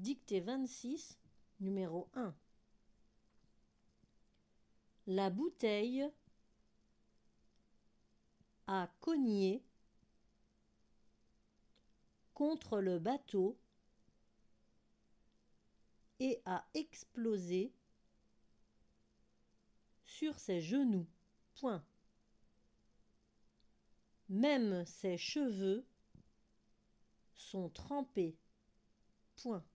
Dictée 26, numéro 1. La bouteille a cogné contre le bateau et a explosé sur ses genoux. Point. Même ses cheveux sont trempés. Point.